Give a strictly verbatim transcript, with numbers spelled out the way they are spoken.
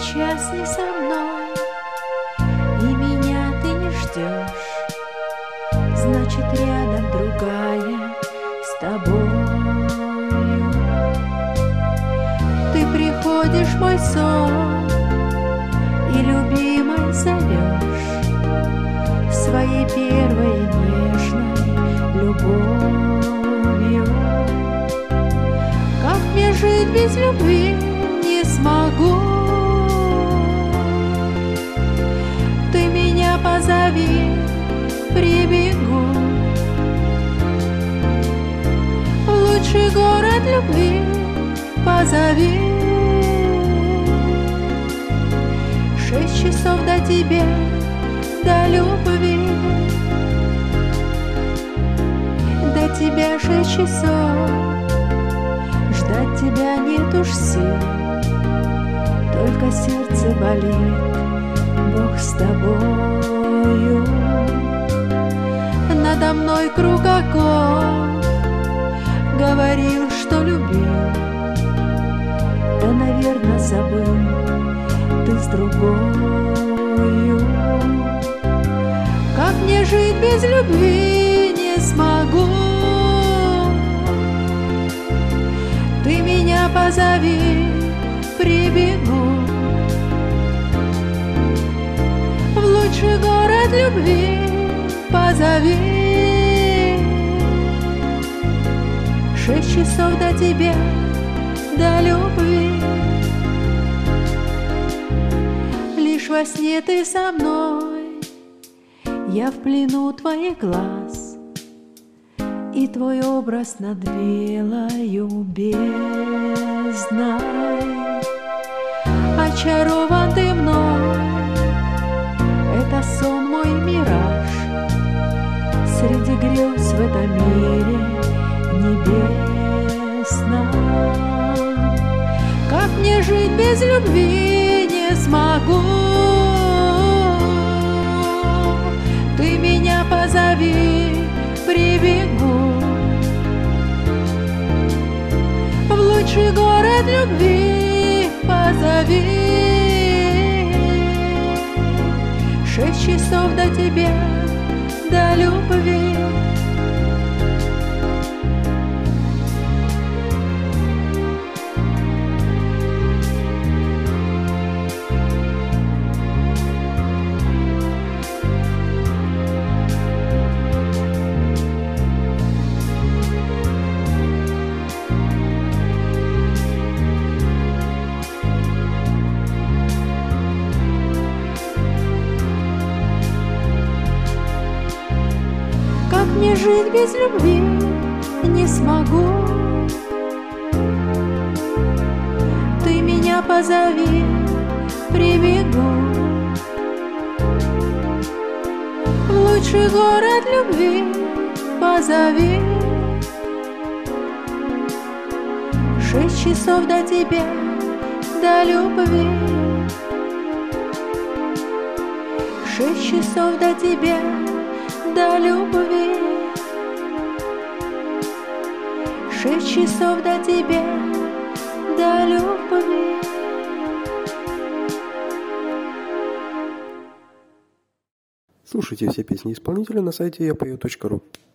сейчас не со мной, и меня ты не ждешь, значит, рядом другая с тобою. Ты приходишь в мой сон и любимой зовешь своей первой нежной любовью. Как мне жить без любви, не смогу. Ты меня позови, прибегу в лучший город любви, позови. Шесть часов до тебя, до любви, до тебя шесть часов. Ждать тебя нет уж сил, только сердце болит, Бог с тобою. Надо мной круг оков, говорил, что любил, да, наверно, забыл, ты с другою. Как мне жить без любви, не смогу. Ты меня позови, прибегу в лучший город любви, позови. Шесть часов до тебя, до любви. Лишь во сне ты со мной, я в плену твоих глаз, и твой образ над белою бездной. Очарован ты мной, это сон мой, мираж, среди грез в этом мире небесном. Как мне жить без любви, не смогу. Ты меня позови, прибегу в лучший город любви, позови. Шесть часов до тебя, до любви. Как мне жить без любви, не смогу. Ты меня позови, прибегу в лучший город любви, позови. Шесть часов до тебя, до любви. Шесть часов до тебя, до любви. Шесть часов до тебя, до любви. Слушайте все песни исполнителя на сайте я пою точка ру.